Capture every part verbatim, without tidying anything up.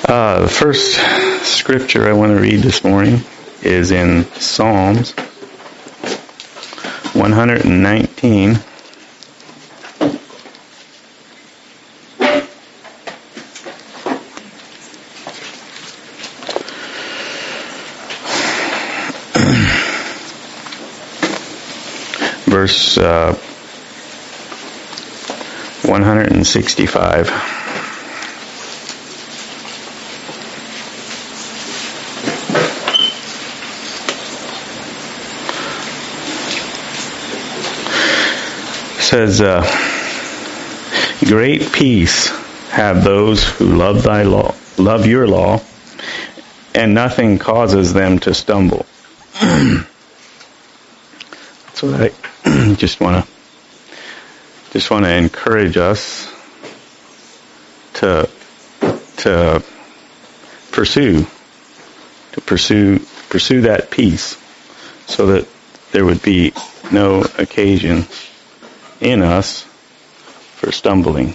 Uh, the first scripture I want to read this morning is in Psalms one nineteen. Verse uh, one sixty-five. Says, uh, great peace have those who love thy law, love your law, and nothing causes them to stumble. That's what I just want to just want to encourage us to to pursue to pursue pursue that peace, so that there would be no occasion in us for stumbling.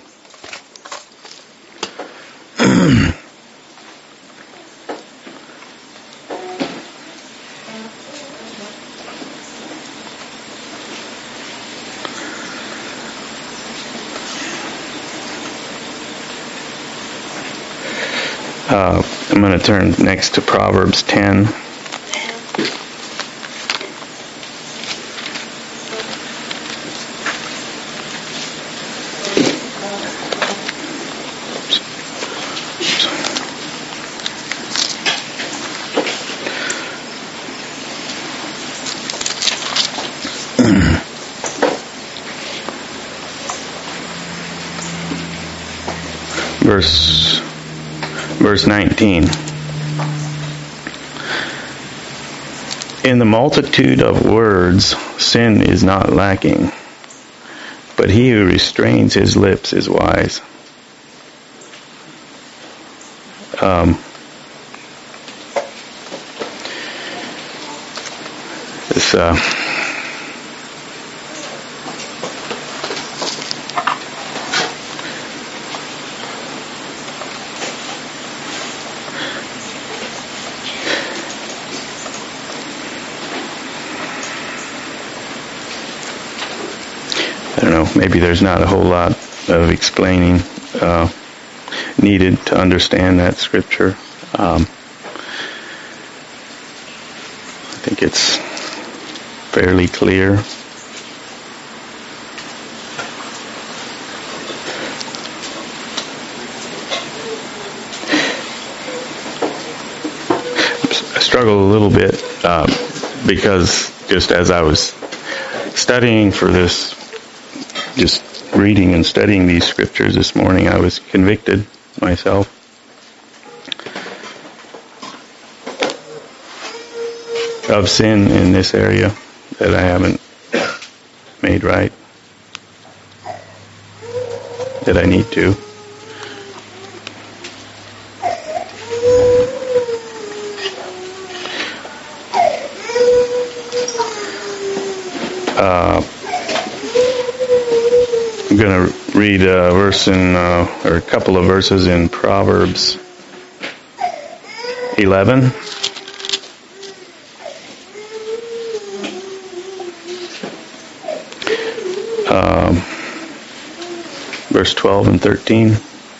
uh, I'm going to turn next to Proverbs ten. Verse, verse nineteen. In the multitude of words, sin is not lacking, but he who restrains his lips is wise. Um, this, uh, I don't know, maybe there's not a whole lot of explaining uh, needed to understand that scripture. Um, I think it's fairly clear. I struggle a little bit um, because just as I was studying for this, just reading and studying these scriptures this morning, I was convicted myself. Of sin in this area that I haven't made right, that I need to. Uh, I'm going to read a verse in, uh, or a couple of verses in Proverbs eleven. Um, verse twelve and thirteen.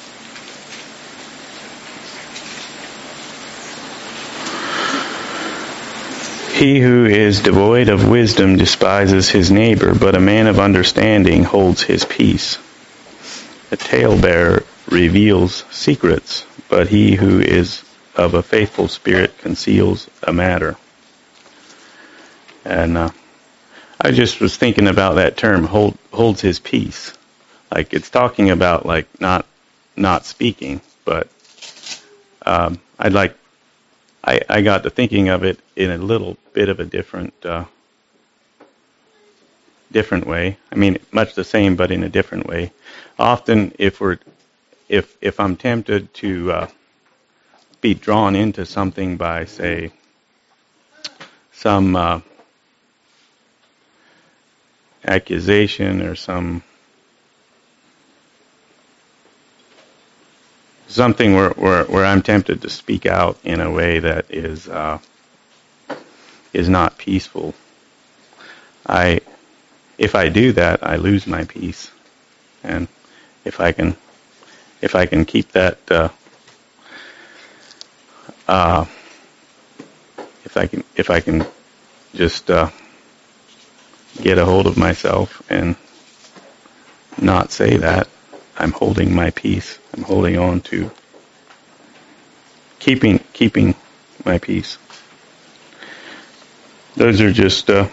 He who is devoid of wisdom despises his neighbor, but a man of understanding holds his peace. A talebearer reveals secrets, but he who is of a faithful spirit conceals a matter. And uh, I just was thinking about that term, hold, holds his peace. Like, it's talking about, like, not not speaking, but um, I'd like, I, I got to thinking of it in a little bit of a different uh, different way. I mean, much the same, but in a different way. Often, if we're, if if I'm tempted to uh, be drawn into something by, say, some uh, accusation or some something where, where where I'm tempted to speak out in a way that is uh, is not peaceful. I if I do that, I lose my peace, and if I can if I can keep that uh, uh, if I can if I can just uh, get a hold of myself and not say that, I'm holding my peace. I'm holding on to keeping keeping my peace. Those are just uh,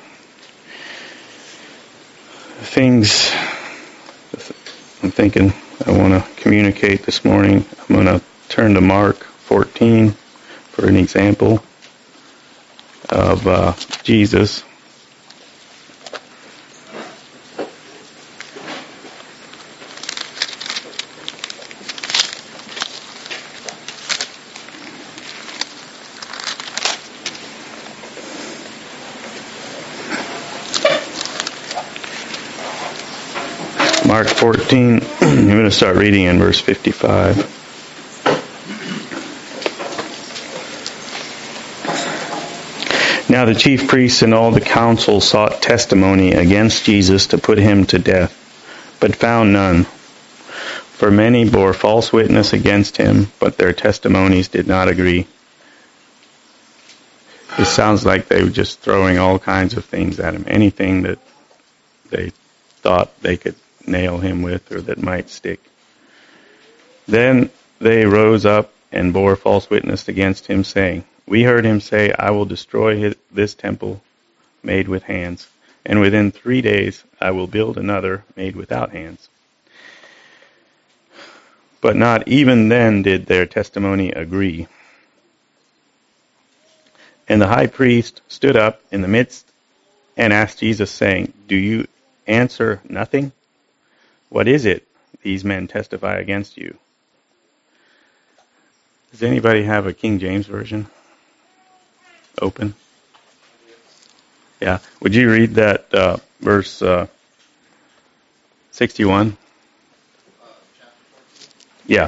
things I'm thinking I want to communicate this morning. I'm going to turn to Mark fourteen for an example of uh, Jesus. Mark fourteen, I'm going to start reading in verse fifty-five. Now the chief priests and all the council sought testimony against Jesus to put him to death, but found none. For many bore false witness against him, but their testimonies did not agree. It sounds like they were just throwing all kinds of things at him, anything that they thought they could nail him with or that might stick. Then they rose up and bore false witness against him, saying, We heard him say, I will destroy his, this temple made with hands, and within three days I will build another made without hands. But not even then did their testimony agree. And the high priest stood up in the midst and asked Jesus, saying, Do you answer nothing? What is it these men testify against you? Does anybody have a King James version open? Yeah. Would you read that uh, verse uh, sixty-one? Yeah.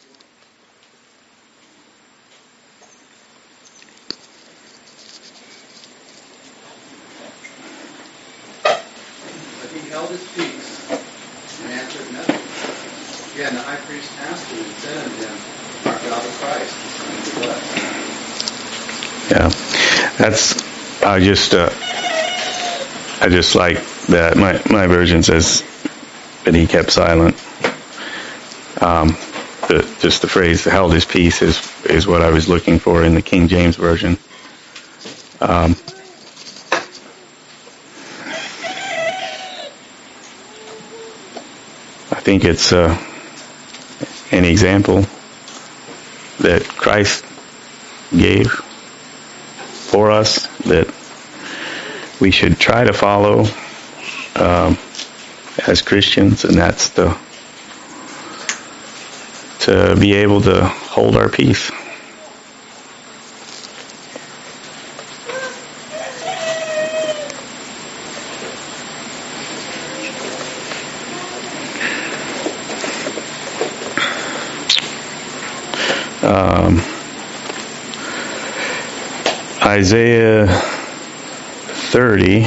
But he held his peace and answered nothing. Again, the high priest asked him and said unto him, Art thou the Christ, the Son of God? Yeah. That's, I just, uh, I just like that. My, my version says that he kept silent. Um, the, just the phrase held his peace is, is what I was looking for in the King James version. Um, I think it's uh, an example that Christ gave for us that we should try to follow um, as Christians, and that's the to be able to hold our peace. Um, Isaiah thirty.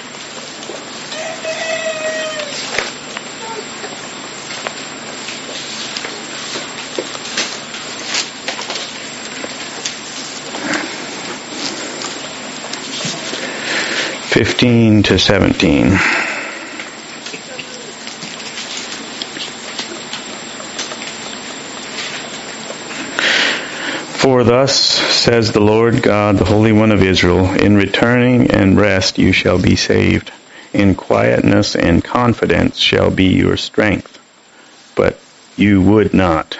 fifteen to seventeen. For thus says the Lord God, the Holy One of Israel, in returning and rest you shall be saved. In quietness and confidence shall be your strength. But you would not.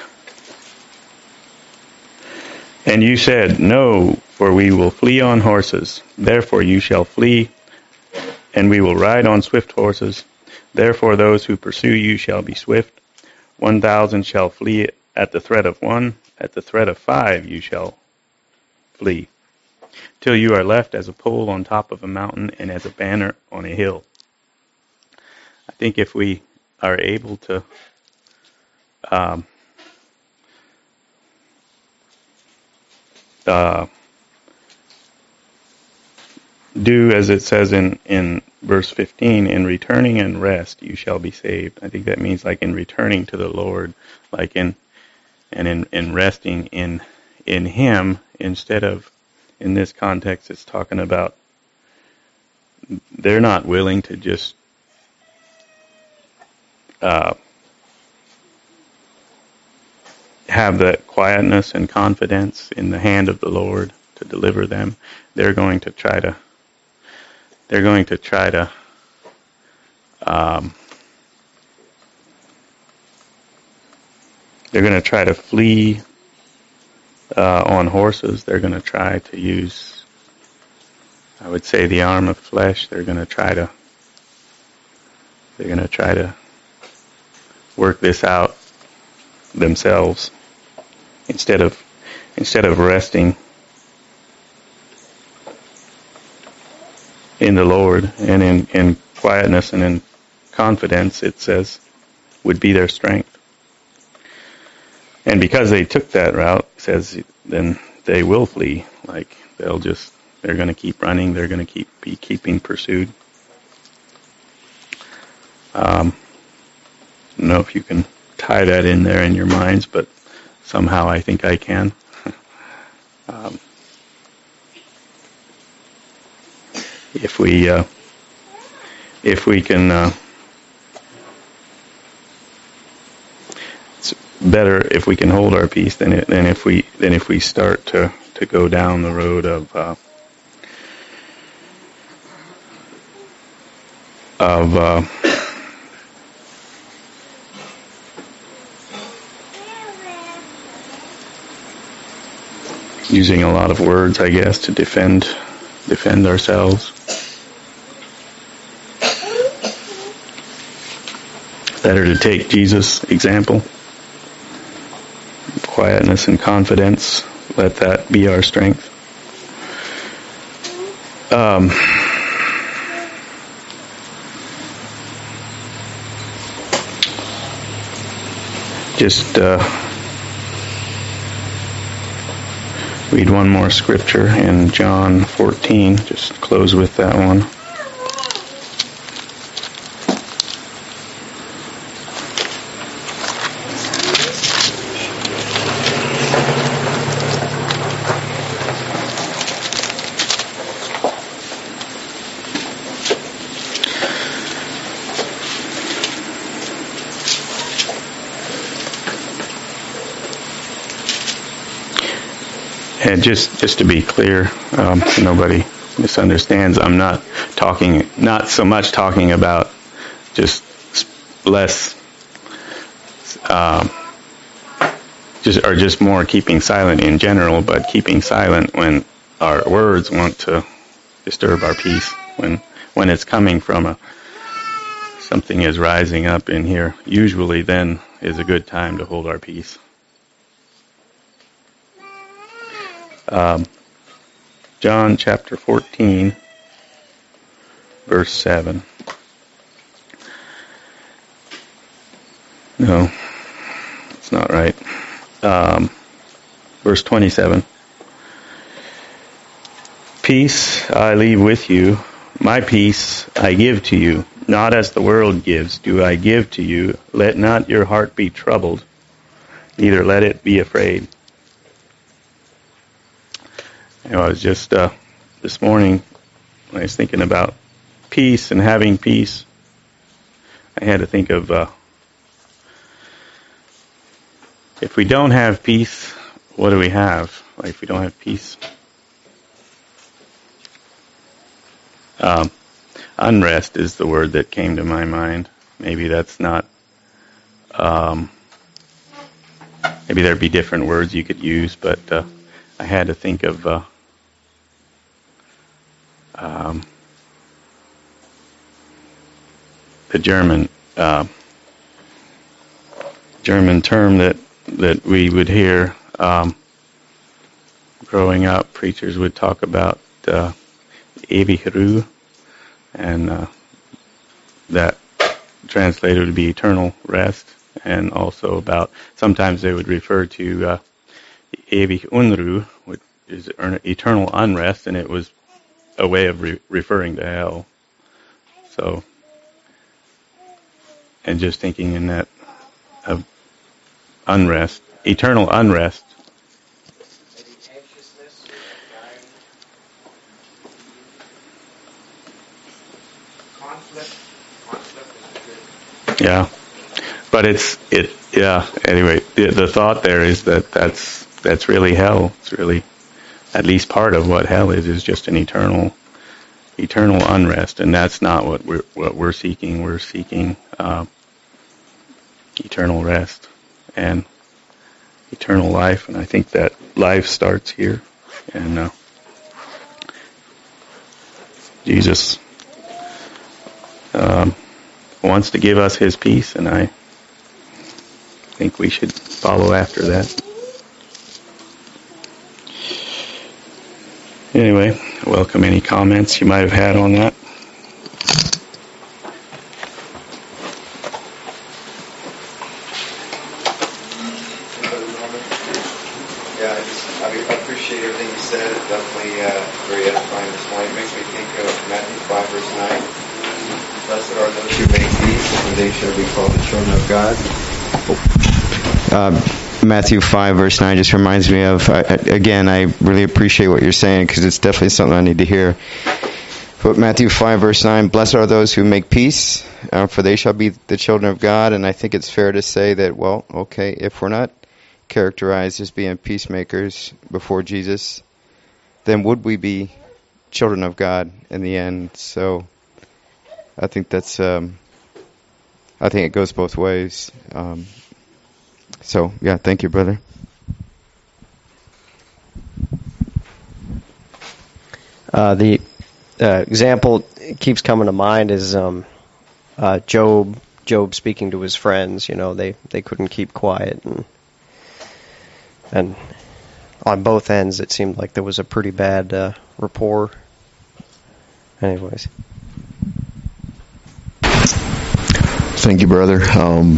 And you said, No, for we will flee on horses. Therefore you shall flee, and we will ride on swift horses. Therefore those who pursue you shall be swift. One thousand shall flee at the threat of one. At the threat of five you shall flee, till you are left as a pole on top of a mountain and as a banner on a hill. I think if we are able to um, uh, do as it says in, in verse fifteen, in returning and rest you shall be saved. I think that means like in returning to the Lord, like in and in, in resting in in Him, instead of, in this context, it's talking about they're not willing to just uh, have that quietness and confidence in the hand of the Lord to deliver them. They're going to try to they're going to try to um, they're going to try to flee uh, on horses. They're going to try to use, I would say, the arm of flesh. They're going to try to they're going to try to work this out themselves instead of instead of resting in the Lord and in, in quietness and in confidence, it says, would be their strength. And because they took that route, it says, then they will flee. Like they'll just they're going to keep running. They're going to keep be keeping pursued. Um, I don't know if you can tie that in there in your minds, but somehow I think I can. um, if we uh, if we can, uh, it's better if we can hold our peace than it, than if we than if we start to, to go down the road of uh, of uh, using a lot of words, I guess, to defend defend ourselves. Better to take Jesus' example. Quietness and confidence. Let that be our strength. Um, just uh, read one more scripture in John fourteen. Just close with that one. And just, just to be clear, um, so nobody misunderstands, I'm not talking, not so much talking about just less, um, just or just more keeping silent in general, but keeping silent when our words want to disturb our peace, when when it's coming from a something is rising up in here. Usually, then is a good time to hold our peace. Um, John chapter fourteen, verse seven. No, it's not right. Um, verse twenty-seven. Peace I leave with you, my peace I give to you. Not as the world gives do I give to you. Let not your heart be troubled, neither let it be afraid. You know, I was just, uh, this morning, when I was thinking about peace and having peace, I had to think of, uh, if we don't have peace, what do we have? Like, if we don't have peace? Um, unrest is the word that came to my mind. Maybe that's not, um, maybe there'd be different words you could use, but uh, I had to think of, uh, Um, the German uh, German term that that we would hear um, growing up. Preachers would talk about uh, ewige Ruhe, and uh, that translated would be eternal rest, and also about sometimes they would refer to uh, ewige Unruhe, which, is eternal unrest, and it was a way of re- referring to hell. So, and just thinking in that of unrest, eternal unrest. Maybe anxiousness, anxiety, conflict. Conflict is good. Yeah, but it's it. Yeah. Anyway, the, the thought there is that that's that's really hell. It's really at least part of what hell is is just an eternal eternal unrest, and that's not what we're what we're seeking. We're seeking uh, eternal rest and eternal life, and I think that life starts here. And uh, Jesus um, wants to give us His peace, and I think we should follow after that. Anyway, welcome any comments you might have had on that. Yeah, I just I appreciate everything you said. It's definitely uh, very edifying this morning. It makes me think of Matthew five, verse nine. Blessed are those who make peace, and they shall be called the children of God. Uh, Matthew five, verse nine just reminds me of, uh, again, I really appreciate what you're saying because it's definitely something I need to hear. But Matthew five, verse nine, blessed are those who make peace, uh, for they shall be the children of God. And I think it's fair to say that, well, okay, if we're not characterized as being peacemakers before Jesus, then would we be children of God in the end? So I think that's, um, I think it goes both ways. Um, So, yeah, thank you, brother. Uh, the uh, example keeps coming to mind is um, uh, Job. Job speaking to his friends. You know, they, they couldn't keep quiet, and and on both ends, it seemed like there was a pretty bad uh, rapport. Anyways, thank you, brother. Um,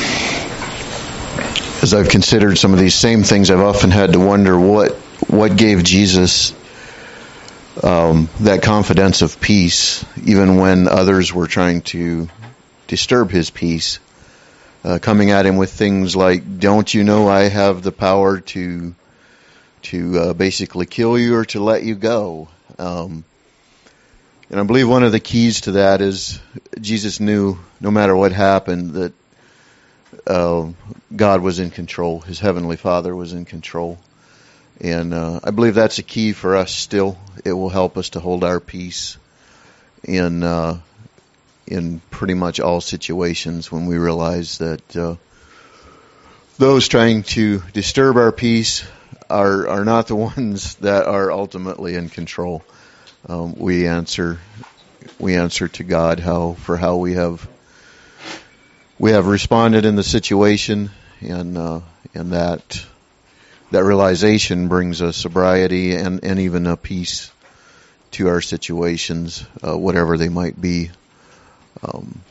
As I've considered some of these same things, I've often had to wonder what what gave Jesus um, that confidence of peace, even when others were trying to disturb his peace, uh, coming at him with things like, "Don't you know I have the power to to uh, basically kill you or to let you go?" Um, and I believe one of the keys to that is Jesus knew no matter what happened that Uh, God was in control. His Heavenly Father was in control. And uh, I believe that's a key for us still. It will help us to hold our peace in uh, in pretty much all situations when we realize that uh, those trying to disturb our peace are, are not the ones that are ultimately in control. Um, we answer we answer to God how for how we have We have responded in the situation, and uh, and that that realization brings a sobriety and, and even a peace to our situations, uh, whatever they might be. Um,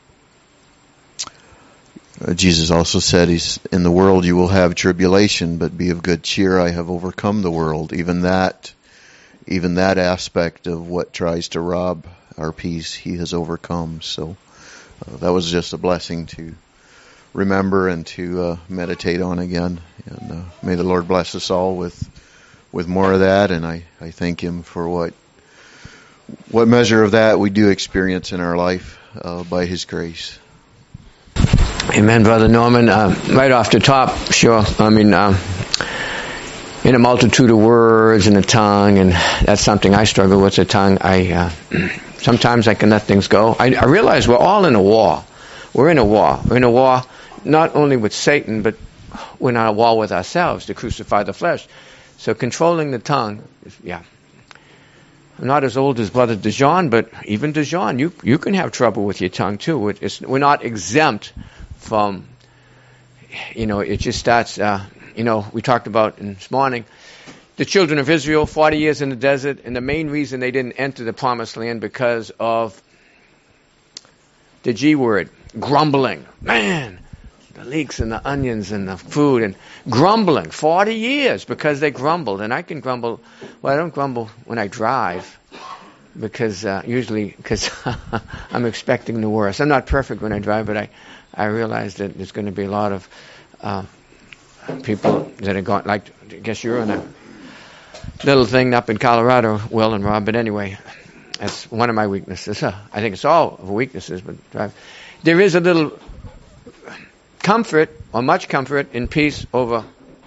uh, Jesus also said, "He's in the world you will have tribulation, but be of good cheer. I have overcome the world." Even that, even that aspect of what tries to rob our peace, He has overcome. So. Uh, that was just a blessing to remember and to uh, meditate on again. And uh, may the Lord bless us all with with more of that. And I, I thank Him for what what measure of that we do experience in our life uh, by His grace. Amen, Brother Norman. Uh, right off the top, sure. I mean, um, in a multitude of words and a tongue, and that's something I struggle with, the tongue. I uh, sometimes I can let things go. I, I realize we're all in a war. We're in a war. We're in a war not only with Satan, but we're in a war with ourselves to crucify the flesh. So controlling the tongue, yeah. I'm not as old as Brother DeJean, but even DeJean, you you can have trouble with your tongue too. It, it's, we're not exempt from, you know, it just starts, uh, you know, we talked about in this morning, the children of Israel, forty years in the desert, and the main reason they didn't enter the promised land because of the G word, grumbling. Man, the leeks and the onions and the food and grumbling. Forty years because they grumbled, and I can grumble. Well, I don't grumble when I drive because uh, usually because I'm expecting the worst. I'm not perfect when I drive, but I I realize that there's going to be a lot of uh, people that are going. Like, I guess you're in a little thing up in Colorado, Will and Rob. But anyway, that's one of my weaknesses. Uh, I think it's all of weaknesses, but drive. There is a little comfort, or much comfort, in peace over.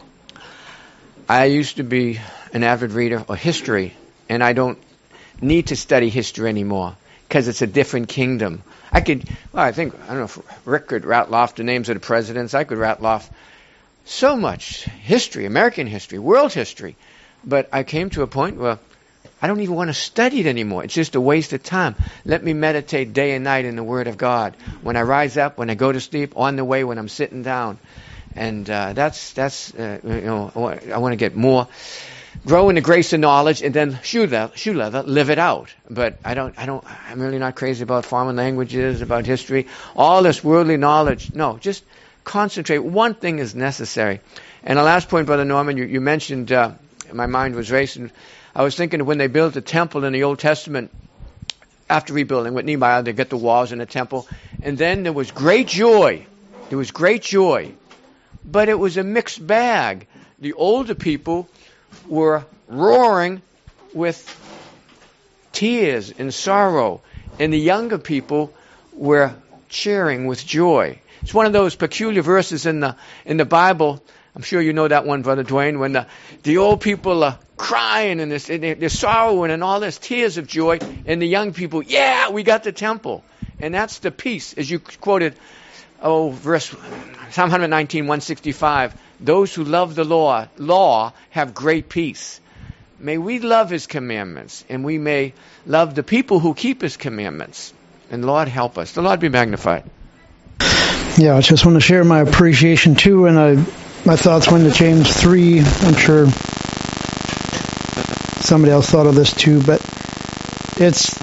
I used to be an avid reader of history, and I don't need to study history anymore because it's a different kingdom. I could, well, I think, I don't know if Rick could rattle off the names of the presidents. I could rattle off so much history, American history, world history. But I came to a point where I don't even want to study it anymore. It's just a waste of time. Let me meditate day and night in the Word of God. When I rise up, when I go to sleep, on the way, when I'm sitting down. And uh, that's, that's uh, you know, I want to get more, grow in the grace and knowledge, and then shoe leather, shoe leather, live it out. But I don't, I don't, I'm really not crazy about foreign languages, about history, all this worldly knowledge. No, just concentrate. One thing is necessary. And the last point, Brother Norman, you, you mentioned, uh, my mind was racing. I was thinking of when they built the temple in the Old Testament, after rebuilding with Nehemiah, they get the walls in the temple, and then there was great joy. There was great joy. But it was a mixed bag. The older people were roaring with tears and sorrow, and the younger people were cheering with joy. It's one of those peculiar verses in the in the Bible. I'm sure you know that one, Brother Dwayne, when the, the old people are crying and they're, they're sorrowing and all this tears of joy, and the young people, yeah, we got the temple. And that's the peace, as you quoted, oh, verse Psalm one nineteen, one sixty-five. Those who love the law, law have great peace. May we love His commandments, and we may love the people who keep His commandments. And Lord, help us. The Lord be magnified. Yeah, I just want to share my appreciation too, and I, my thoughts went to James three. I'm sure somebody else thought of this too, but it's.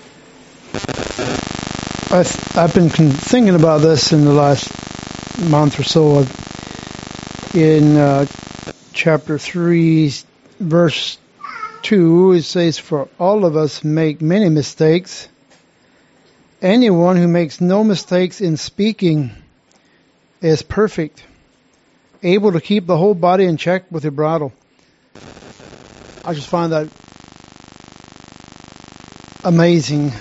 I've, I've been thinking about this in the last month or so. In uh, chapter three, verse two, it says, "For all of us make many mistakes. Anyone who makes no mistakes in speaking is perfect, able to keep the whole body in check with a bridle." I just find that amazing.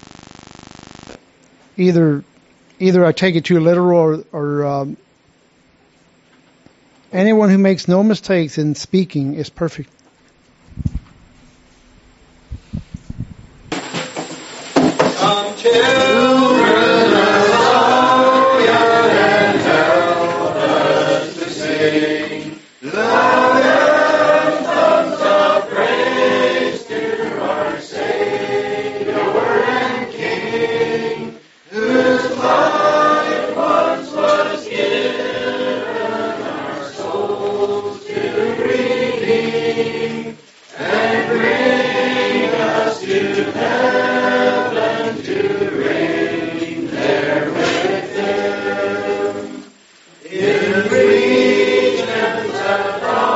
Either, either I take it too literal, or, or um, anyone who makes no mistakes in speaking is perfect. Some children are young and help us to sing loud anthems of praise to our Savior and King, whose life once was given our souls to redeem and bring us to heaven to reign there with Him in regions of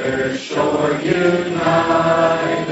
other shore unite.